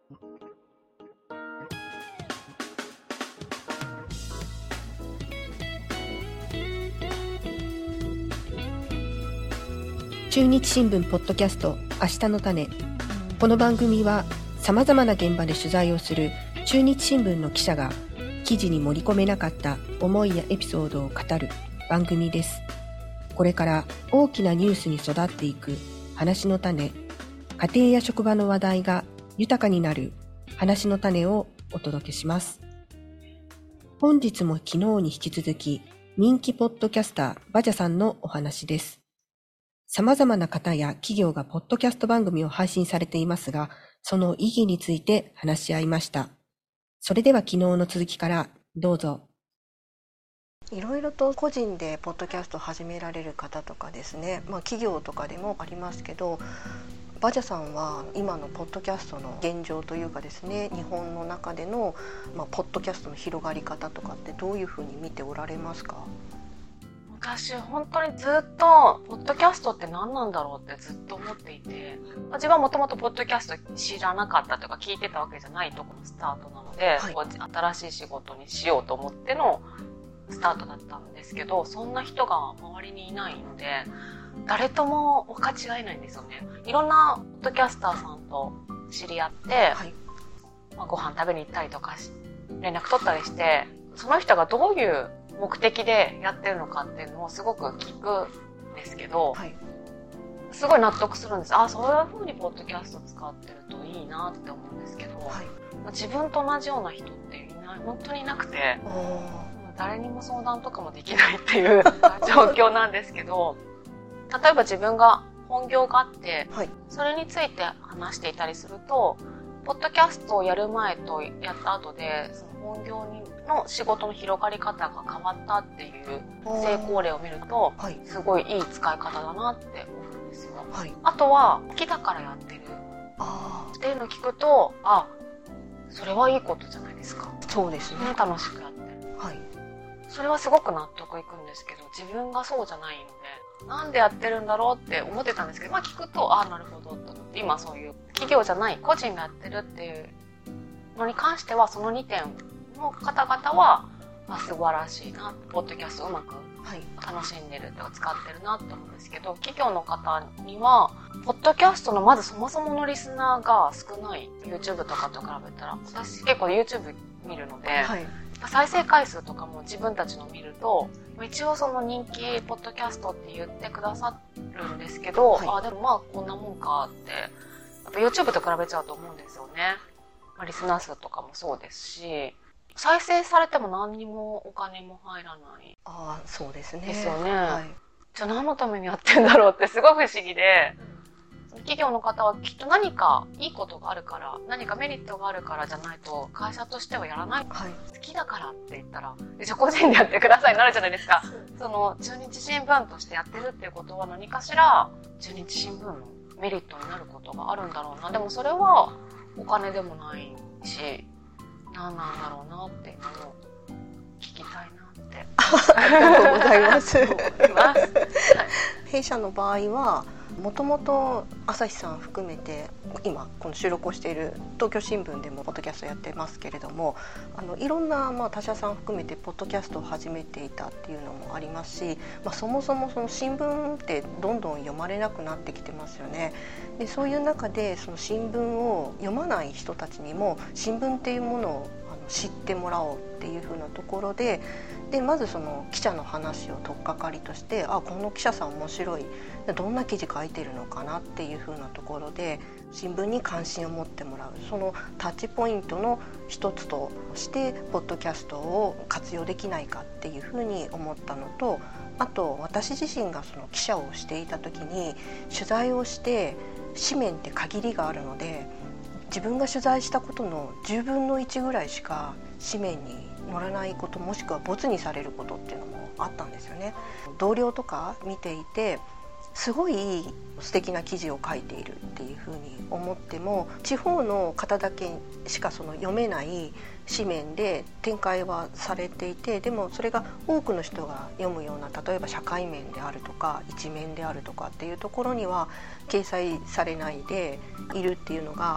中日新聞ポッドキャスト明日の種。この番組はさまざまな現場で取材をする中日新聞の記者が記事に盛り込めなかった思いやエピソードを語る番組です。これから大きなニュースに育っていく話の種、家庭や職場の話題が豊かになる話の種をお届けします。本日も昨日に引き続き人気ポッドキャスターバジャさんのお話です。様々な方や企業がポッドキャスト番組を配信されていますが、その意義について話し合いました。それでは昨日の続きからどうぞ。 いろいろと個人でポッドキャストを始められる方とかですね、企業とかでもありますけど、バジャさんは今のポッドキャストの現状というかですね、日本の中での、ポッドキャストの広がり方とかってどういうふうに見ておられますか？ 私本当にずっとポッドキャストって何なんだろうってずっと思っていて、自分はもともとポッドキャスト知らなかったとか聞いてたわけじゃないところのスタートなので、新しい仕事にしようと思ってのスタートだったんですけど、そんな人が周りにいないので誰とも分かち合えないんですよね。いろんなポッドキャスターさんと知り合って、ご飯食べに行ったりとか連絡取ったりして、その人がどういう目的でやってるのかっていうのをすごく聞くんですけど、すごい納得するんです。そういう風にポッドキャスト使ってるといいなって思うんですけど、自分と同じような人って本当にいなくて、誰にも相談とかもできないっていう状況なんですけど、例えば自分が本業があって、それについて話していたりすると、ポッドキャストをやる前とやった後でその本業の仕事の広がり方が変わったっていう成功例を見ると、すごいいい使い方だなって思うんですよ。あとは好きだからやってるっていうのを聞くと、それはいいことじゃないですか。 そうですね。 楽しくやってる。それはすごく納得いくんですけど、自分がそうじゃないので、なんでやってるんだろうって思ってたんですけど、聞くとなるほどと思って、今そういう企業じゃない個人がやってるっていうのに関しては、その2点の方々は素晴らしいな、ポッドキャストをうまく楽しんでるとか使ってるなって思うんですけど、企業の方にはポッドキャストのまずそもそものリスナーが少ない。 YouTube とかと比べたら、私結構 YouTube 見るので、再生回数とかも自分たちの見ると、一応その人気ポッドキャストって言ってくださるんですけど、でもこんなもんかってやっぱ YouTube と比べちゃうと思うんですよね。リスナー数とかもそうですし、再生されても何にもお金も入らない。 そうですね。 ですよね。じゃあ何のためにやってんだろうってすごい不思議で、企業の方はきっと何かいいことがあるから、何かメリットがあるからじゃないと会社としてはやらない。好きだからって言ったら、じゃあ個人でやってくださいになるじゃないですか。その中日新聞としてやってるっていうことは、何かしら中日新聞のメリットになることがあるんだろうな。でもそれはお金でもないし、何なんだろうなっていうのを聞きたいなって。 ありがとうございます。弊社の場合はもともと朝日さん含めて、今この収録をしている東京新聞でもポッドキャストやってますけれども、いろんな他社さん含めてポッドキャストを始めていたっていうのもありますし、そもそもその新聞ってどんどん読まれなくなってきてますよね。でそういう中でその新聞を読まない人たちにも新聞っていうものを知ってもらおうっていう風なところで、まずその記者の話を取っかかりとして、この記者さん面白い、どんな記事書いてるのかなっていう風なところで新聞に関心を持ってもらう、そのタッチポイントの一つとしてポッドキャストを活用できないかっていう風に思ったのと、あと私自身がその記者をしていた時に取材をして紙面って限りがあるので、自分が取材したことの10分の1ぐらいしか紙面に載らないこと、もしくはボツにされることっていうのもあったんですよね。同僚とか見ていて、すごい素敵な記事を書いているっていうふうに思っても、地方の方だけしかその読めない紙面で展開はされていて、でもそれが多くの人が読むような、例えば社会面であるとか一面であるとかっていうところには掲載されないでいるっていうのが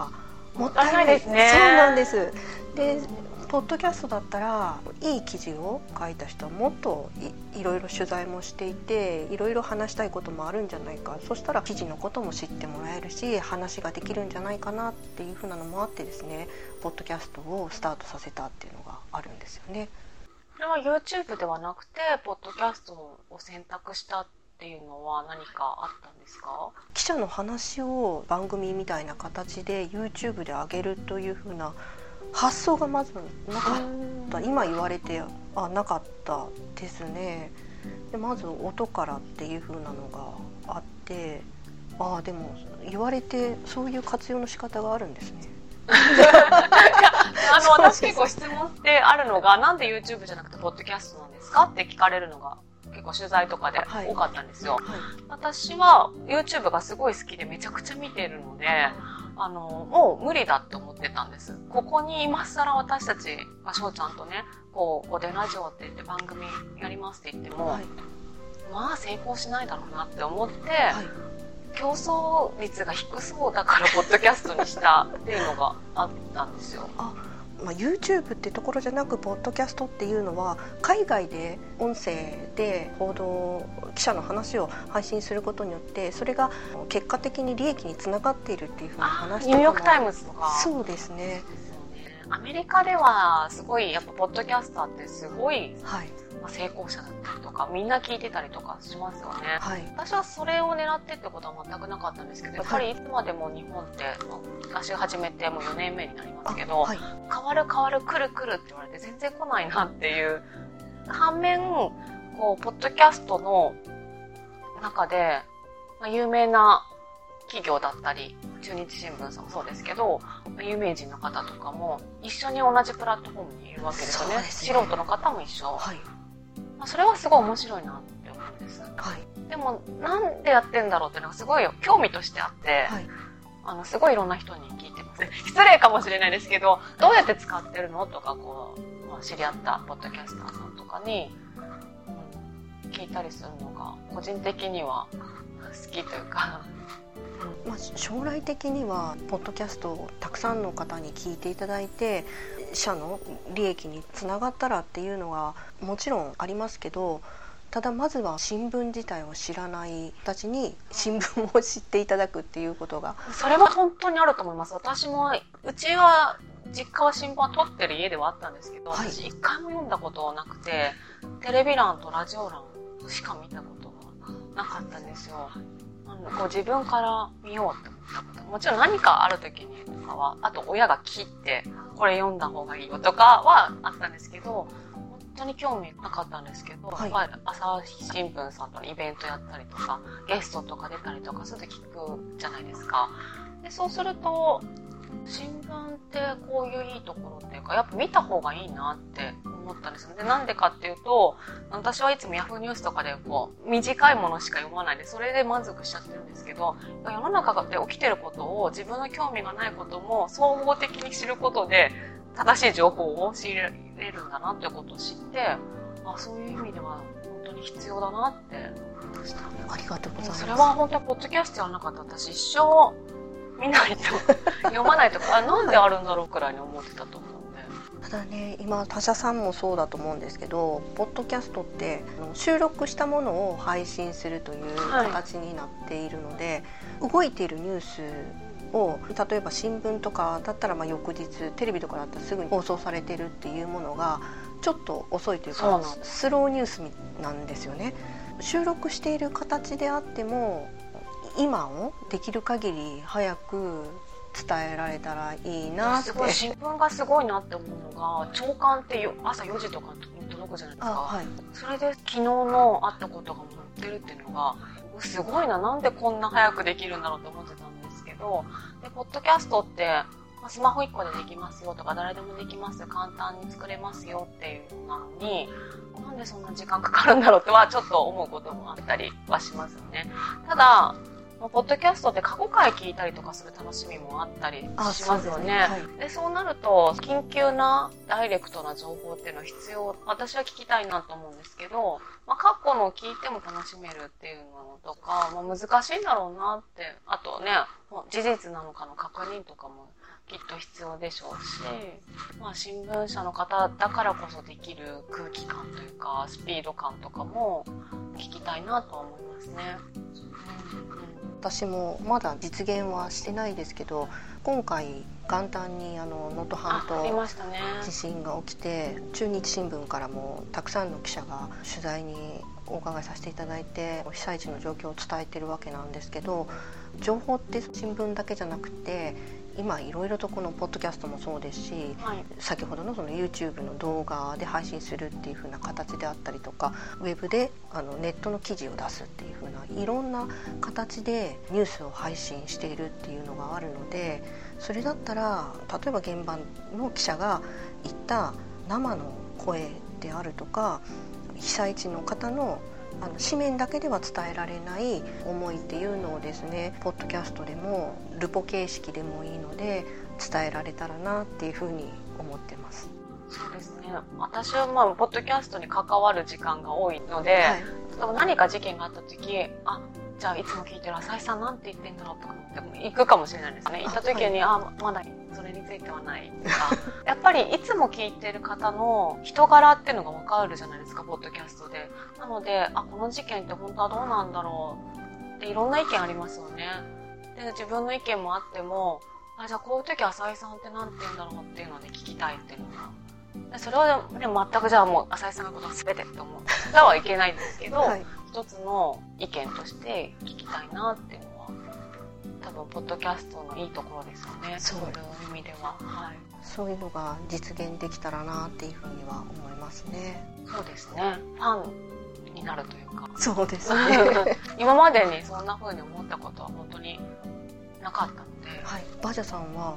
もったいないですね。 そうなんです。でポッドキャストだったらいい記事を書いた人はもっと いろいろ取材もしていていろいろ話したいこともあるんじゃないか、そしたら記事のことも知ってもらえるし話ができるんじゃないかなっていうふうなのもあってですね、ポッドキャストをスタートさせたっていうのがあるんですよね。 これは YouTube ではなくてポッドキャストを選択したっていうのは何かあったんですか？ 記者の話を番組みたいな形で YouTube で上げるというふうな発想がまずなかった。今言われてなかったですね。でまず音からっていう風なのがあって、でも言われてそういう活用の仕方があるんですね。 私結構質問ってあるのが、なんで YouTube じゃなくてポッドキャストなんですかって聞かれるのが結構取材とかで多かったんですよ。私は YouTube がすごい好きでめちゃくちゃ見てるので、もう無理だって思ってたんです。ここに今更私たちが翔ちゃんとね、こうでラジオって言って番組やりますって言っても、まあ成功しないだろうなって思って、競争率が低そうだからポッドキャストにしたっていうのがあったんですよ。 YouTube ってところじゃなくポッドキャストっていうのは海外で音声で報道記者の話を配信することによってそれが結果的に利益につながっているっていうふうな話とかもニューヨークタイムズとか。 そうですね。 アメリカではすごいやっぱポッドキャスターってすごい、成功者だったりとかみんな聞いてたりとかしますよね。私はそれを狙ってってことは全くなかったんですけど、やっぱりいつまでも日本って私が始めてもう4年目になりますけど、変わる来る来るって言われて全然来ないなっていう反面、こうポッドキャストの中で、有名な企業だったり中日新聞さんもそうですけど、有名人の方とかも一緒に同じプラットフォームにいるわけですよね。素人の方も一緒。それはすごい面白いなって思うんです。でもなんでやってんだろうっていうのがすごい興味としてあって、すごいいろんな人に聞いてます。失礼かもしれないですけど、どうやって使ってるのとかこう、知り合ったポッドキャスターさんとかに、聞いたりするのが個人的には好きというか。 将来的にはポッドキャストをたくさんの方に聞いていただいて社の利益につながったらっていうのがもちろんありますけど、ただまずは新聞自体を知らない人たちに新聞を知っていただくっていうことが、 それは本当にあると思います。私もうちは実家は新聞は取ってる家ではあったんですけど、私一回も読んだことはなくて、テレビ欄とラジオ欄しか見たことがなかったんですよ。こう自分から見ようって思ったこと、もちろん何かある時にとかは、あと親が切ってこれ読んだ方がいいよとかはあったんですけど、本当に興味なかったんですけど、朝日新聞さんとのイベントやったりとかゲストとか出たりとかすると聞くじゃないですか。でそうすると新聞ってこういういいところっていうかやっぱ見た方がいいなって思ったんですよ。でなんでかっていうと、私はいつもヤフーニュースとかでこう短いものしか読まないでそれで満足しちゃってるんですけど、世の中で起きてることを自分の興味がないことも総合的に知ることで正しい情報を仕入れるんだなってことを知って、そういう意味では本当に必要だなって思いました。 ありがとうございます。 それは本当にポッドキャストやらなかったら私一生見ないと読まないとかなんであるんだろうくらいに思ってたと思うんで。 ただね、今他社さんもそうだと思うんですけど、ポッドキャストって収録したものを配信するという形になっているので、動いているニュースを例えば新聞とかだったら翌日、テレビとかだったらすぐに放送されてるっていうものがちょっと遅いというかスローニュースなんですよね。収録している形であっても今をできる限り早く伝えられたらいいなって。 すごい新聞がすごいなって思うのが、朝刊って朝4時とかに届くじゃないですか。それで昨日のあったことが載ってるっていうのがすごいな、なんでこんな早くできるんだろうと思ってたんですけど、でポッドキャストってスマホ1個でできますよとか誰でもできますよ、簡単に作れますよっていうのなのに、なんでそんな時間かかるんだろうとはちょっと思うこともあったりはしますよね。ただポッドキャストって過去回聞いたりとかする楽しみもあったりしますよね。そうなると緊急なダイレクトな情報っていうのは必要、私は聞きたいなと思うんですけど、過去のを聞いても楽しめるっていうのとか、難しいんだろうなって、あとね、事実なのかの確認とかもきっと必要でしょうし、新聞社の方だからこそできる空気感というかスピード感とかも聞きたいなとは思いますね。 私もまだ実現はしてないですけど、今回元旦に能登半島地震が起きて、中日新聞からもたくさんの記者が取材にお伺いさせていただいて被災地の状況を伝えてるわけなんですけど、情報って新聞だけじゃなくて今いろいろとこのポッドキャストもそうですし、先ほどのその YouTube の動画で配信するっていう風な形であったりとか、ウェブでネットの記事を出すっていう風ないろんな形でニュースを配信しているっていうのがあるので、それだったら例えば現場の記者が言った生の声であるとか、被災地の方の紙面だけでは伝えられない思いっていうのをですね、ポッドキャストでもルポ形式でもいいので伝えられたらなっていうふうに思ってます。 そうですね。私はポッドキャストに関わる時間が多いので、何か事件があった時、じゃあいつも聞いてる浅井さんなんて言ってんだろうとかって行くかもしれないですね。行った時に、まだそれについてはないとかやっぱりいつも聞いてる方の人柄っていうのが分かるじゃないですか、ポッドキャストで。なのでこの事件って本当はどうなんだろうっていろんな意見ありますよね。で自分の意見もあっても、じゃあこういう時浅井さんってなんて言うんだろうっていうので聞きたいっていうのが、それをね、全くじゃあもう浅井さんのことが全てって思ってはいけないんですけど、一つの意見として聞きたいなっていうのは多分ポッドキャストのいいところですよね。そういう意味では、 そういうのが実現できたらなっていうふうには思いますね。 そうですね。ファンになるというか。 そうですね。 今までにそんな風に思ったことは本当になかったので。 バジャさんは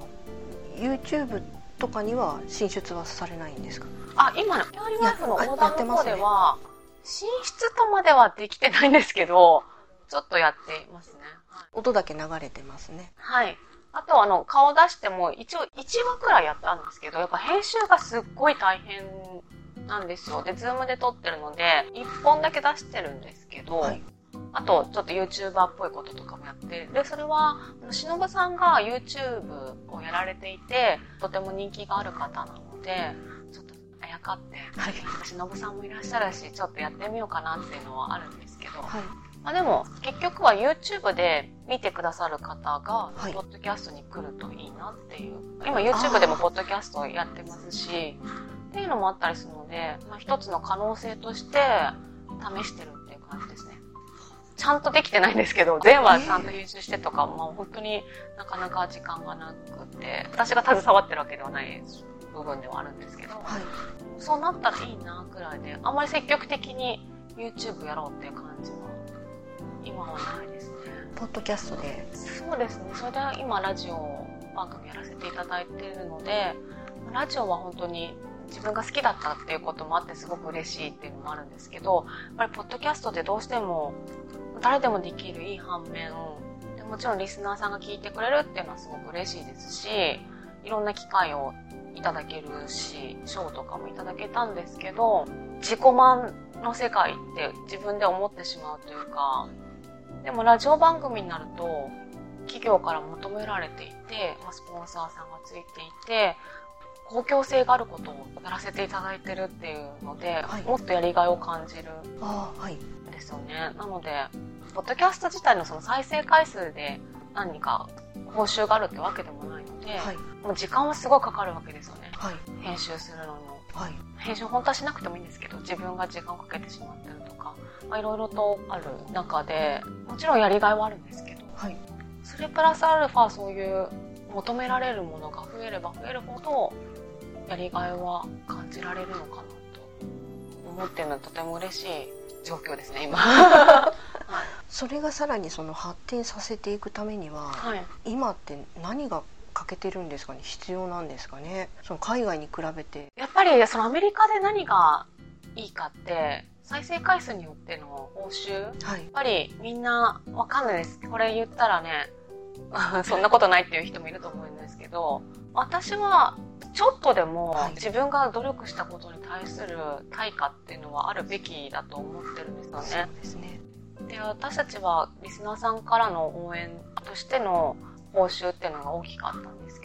YouTube とかには進出はされないんですか？ 今のキャリーライフの横断の方では進出とまではできてないんですけど、ちょっとやっていますね。 音だけ流れてますね。 あと顔出しても一応1話くらいやったんですけど、やっぱ編集がすっごい大変なんですよ。で、ズームで撮ってるので1本だけ出してるんですけど、あとちょっと YouTuber っぽいこととかもやって、でそれはしのぶさんが YouTube をやられていてとても人気がある方なので、ちょっとあやかって、しのぶさんもいらっしゃるしちょっとやってみようかなっていうのはあるんですけど、でも結局は YouTube で見てくださる方がポッドキャストに来るといいなっていう、今 YouTube でもポッドキャストをやってますしっていうのもあったりするので、一つの可能性として試してるっていう感じですね。ちゃんとできてないんですけど、全話ちゃんと編集してとか、本当になかなか時間がなくて、私が携わってるわけではない部分ではあるんですけど、そうなったらいいなくらいで、あんまり積極的に YouTube やろうっていう感じは今はないですね。 ポッドキャストで。 そうですね。それで今ラジオ番組やらせていただいているので、ラジオは本当に自分が好きだったっていうこともあってすごく嬉しいっていうのもあるんですけど、やっぱりポッドキャストってどうしても誰でもできるいい反面で、もちろんリスナーさんが聞いてくれるっていうのはすごく嬉しいですし、いろんな機会をいただけるし、賞とかもいただけたんですけど、自己満の世界って自分で思ってしまうというか、でもラジオ番組になると企業から求められていて、スポンサーさんがついていて、公共性があることをやらせていただいてるっていうので、もっとやりがいを感じるんですよね。なのでポッドキャスト自体のその再生回数で何か報酬があるってわけでもないので、もう時間はすごいかかるわけですよね。編集するのも、編集本当はしなくてもいいんですけど、自分が時間をかけてしまってるとか、いろいろとある中で、もちろんやりがいはあるんですけど、それプラスアルファそういう求められるものが増えれば増えるほどやりがいは感じられるのかなと思っているのはとても嬉しい状況ですね、今。 それがさらにその発展させていくためには、今って何が欠けてるんですかね、必要なんですかね、その海外に比べて。 やっぱりそのアメリカで何がいいかって再生回数によっての報酬、やっぱりみんなわかんないです。これ言ったらねそんなことないっていう人もいると思うんですけど、私はちょっとでも自分が努力したことに対する対価っていうのはあるべきだと思ってるんですよね。 そうですね。 で、私たちはリスナーさんからの応援としての報酬っていうのが大きかったんですけど、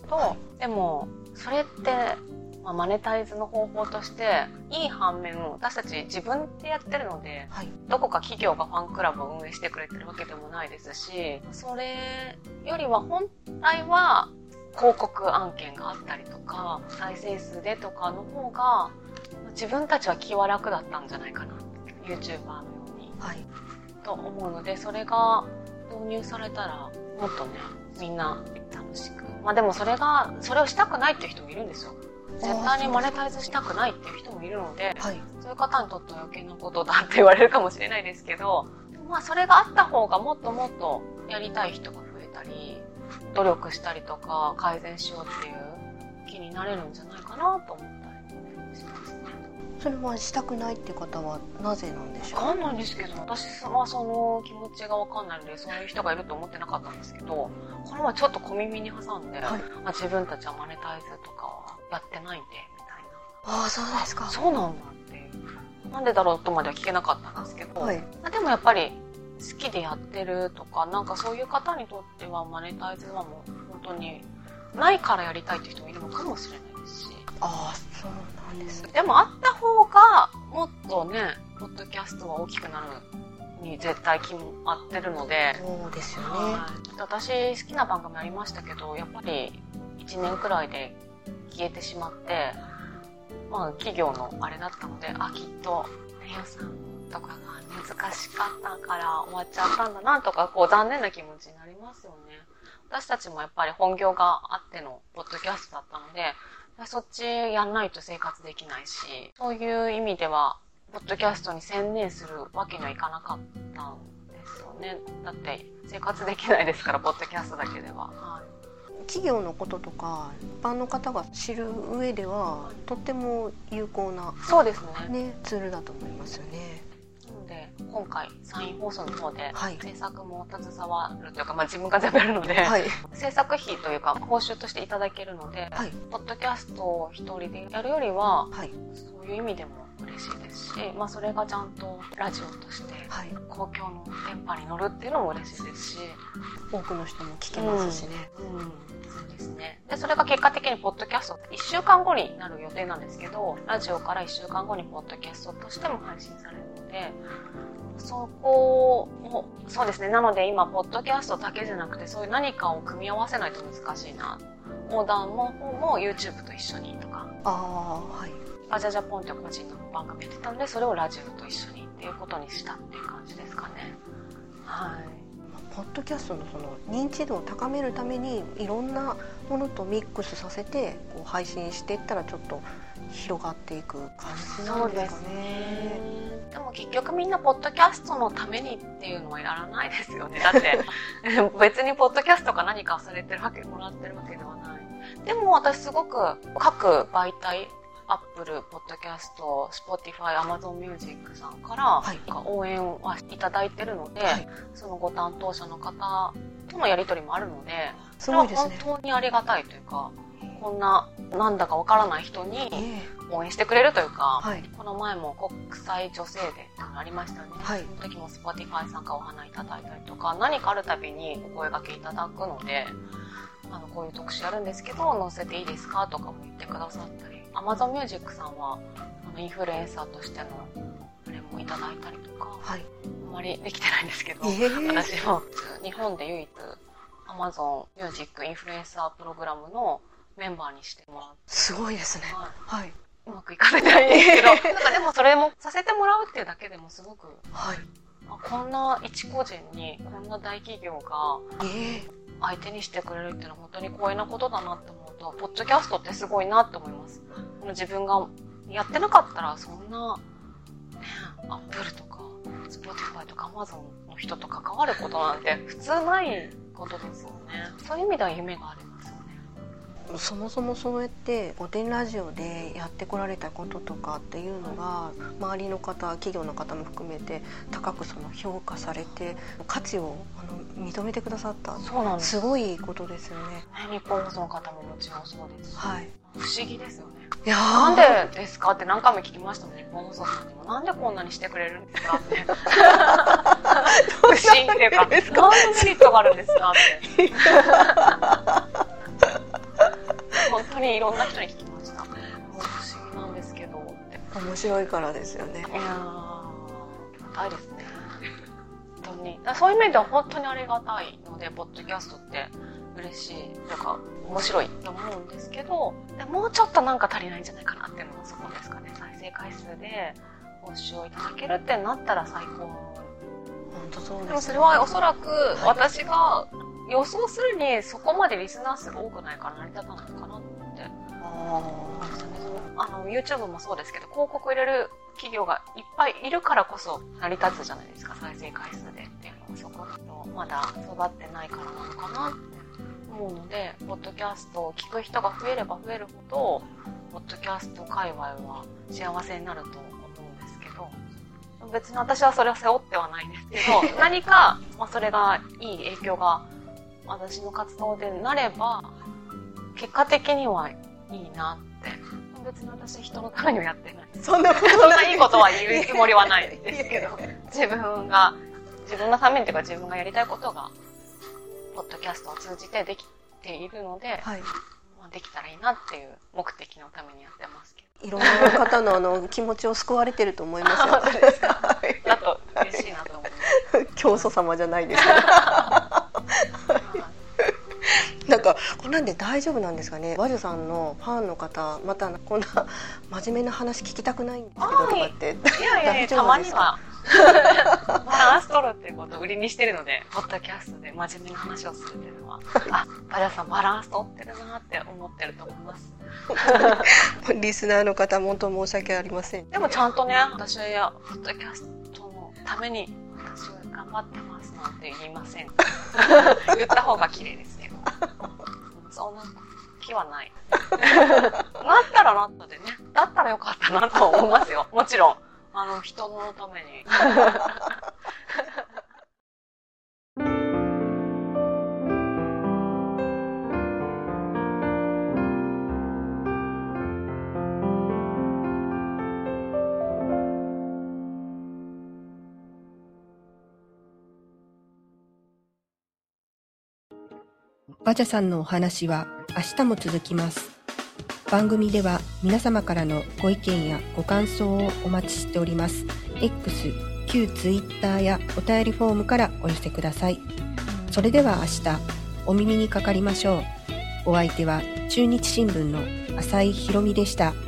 ど、でもそれってマネタイズの方法としていい反面、私たち自分でやってるので、どこか企業がファンクラブを運営してくれてるわけでもないですし、それよりは本来は広告案件があったりとか再生数でとかの方が自分たちは気は楽だったんじゃないかな、 YouTuber のように、と思うので、それが導入されたらもっとね、みんな楽しく、でもそれをしたくないっていう人もいるんですよ。絶対にマネタイズしたくないっていう人もいるので、そういう方にとっては余計なことだって言われるかもしれないですけど、それがあった方がもっともっとやりたい人が増えたり、努力したりとか改善しようっていう気になれるんじゃないかなと思ったりしますね。 それはしたくないっていう方はなぜなんでしょう？ わかんないんですけど、私はその気持ちがわかんないので、そういう人がいると思ってなかったんですけど、これはちょっと小耳に挟んで、自分たちはマネタイズとかはやってないんでみたいな。 そうですか。 そうなんだっていう、なんでだろうとまでは聞けなかったんですけど、でもやっぱり好きでやってるとか、なんかそういう方にとってはマネタイズはもう本当にないからやりたいっていう人もいるのかもしれないですし。 そうなんですね。 でもあった方がもっとね、ポッドキャストは大きくなるに絶対決まってるので。 そうですよね。 私好きな番組ありましたけど、やっぱり1年くらいで消えてしまって、企業のあれだったので、きっとレオさんとかが難しかったから終わっちゃったんだなとか、残念な気持ちになりますよね。私たちもやっぱり本業があってのポッドキャストだったので、そっちやんないと生活できないし、そういう意味ではポッドキャストに専念するわけにはいかなかったんですよね。だって生活できないですから、ポッドキャストだけでは。 企業のこととか一般の方が知る上ではとっても有効な、 そうですね、 ツールだと思いますよね。 なので今回山陰放送の方で制作も携わるというか、自分が全部やるので、制作費というか報酬としていただけるので、ポッドキャストを一人でやるよりは、そういう意味でも嬉しいですし、それがちゃんとラジオとして公共の電波に乗るっていうのも嬉しいですし、 多くの人も聞けますしね。 そうですね。で、それが結果的にポッドキャスト1週間後になる予定なんですけど、ラジオから1週間後にポッドキャストとしても配信されるので、そこを、そうですね。なので今ポッドキャストだけじゃなくて、そういう何かを組み合わせないと難しいな。横断の方も YouTube と一緒にとか。アジャジャポンっていう個人の番組やってたので、それをラジオと一緒にっていうことにしたっていう感じですかね。 ポッドキャストのその認知度を高めるためにいろんなものとミックスさせて配信していったらちょっと広がっていく感じなんですかね。 でも結局みんなポッドキャストのためにっていうのはやらないですよね。だって別にポッドキャストが何かされてるわけもらってるわけではない。でも私すごく各媒体、Apple Podcast、Spotify、Amazon Music さんから応援はいただいてるので、そのご担当者の方とのやり取りもあるので、それは本当にありがたいというか、こんななんだかわからない人に応援してくれるというか、この前も国際女性デーってありましたよね。その時も Spotify さんからお花いただいたりとか、何かあるたびにお声掛けいただくので、こういう特集やるんですけど載せていいですかとかも言ってくださったり、Amazon Music さんはインフルエンサーとしてのあれもいただいたりとか、あんまりできてないんですけど、私も日本で唯一 Amazon Music インフルエンサープログラムのメンバーにしてもらう。 すごいですね。 うまくいかせてないんですけど、でもそれもさせてもらうっていうだけでもすごく、こんな一個人にこんな大企業が相手にしてくれるっていうのは本当に光栄なことだなって思うと、ポッドキャストってすごいなって思います。自分がやってなかったらそんな、Apple とか Spotify とか Amazon の人と関わることなんて普通ないことですよね。そういう意味では夢がありますよね。 そもそもそうやって御殿ラジオでやってこられたこととかっていうのが、周りの方、企業の方も含めて高くその評価されて価値を認めてくださった。 そうなんです。 すごいことですよね。 日本放送の方ももちろんそうですし、不思議ですよね。 なんでですかって何回も聞きましたもん、日本放送さんにも。なんでこんなにしてくれるんですかって。不思議っていうか、なんでメリットがあるんですかって。 本当にいろんな人に聞きました。不思議なんですけどって。 面白いからですよね。 いやー、たいですね。本当に。そういう面では本当にありがたいので、ポッドキャストって嬉しいとか面白いと思うんですけど、もうちょっとなんか足りないんじゃないかなっていうのはそこですかね。再生回数で報酬をいただけるってなったら最高。 本当そうですね。 でもそれはおそらく私が予想するにそこまでリスナー数が多くないから成り立たないのかなって思いましたね。YouTube もそうですけど、広告入れる企業がいっぱいいるからこそ成り立つじゃないですか、再生回数でっていうのは。そこだとまだ育ってないからなのかなって思うので、ポッドキャストを聞く人が増えれば増えるほど、ポッドキャスト界隈は幸せになると思うんですけど、別に私はそれを背負ってはないんですけど、何か、それがいい影響が私の活動でなれば、結果的にはいいなって。別に私人のためにはやってない。 そんないいことは言うつもりはないですけど、自分のためにというか自分がやりたいことが、ポッドキャストを通じてできているので、はい、できたらいいなっていう目的のためにやってますけど。 いろんな方の気持ちを救われてると思いますよ。 そうですか。だと嬉しいなと思います。 教祖様じゃないですけど。なんかこんなんで大丈夫なんですかね。バジュさんのファンの方、またこんな真面目な話聞きたくないんですけどとかって、 いやたまにはバランス取るっていうことを売りにしてるので、ポッドキャストで真面目な話をするっていうのは、バジュさんバランス取ってるなって思ってると思います。 リスナーの方本当申し訳ありません。 でもちゃんとね、私はポッドキャストのために私は頑張ってますなんて言いません。言った方が綺麗ですけど。そんな気はない。なったらなったでね。だったらよかったなと思いますよ。もちろん。人のために。 バジャさんのお話は明日も続きます。番組では皆様からのご意見やご感想をお待ちしております。X、旧 Twitter やお便りフォームからお寄せください。それでは明日お耳にかかりましょう。お相手は中日新聞の浅井ひろみでした。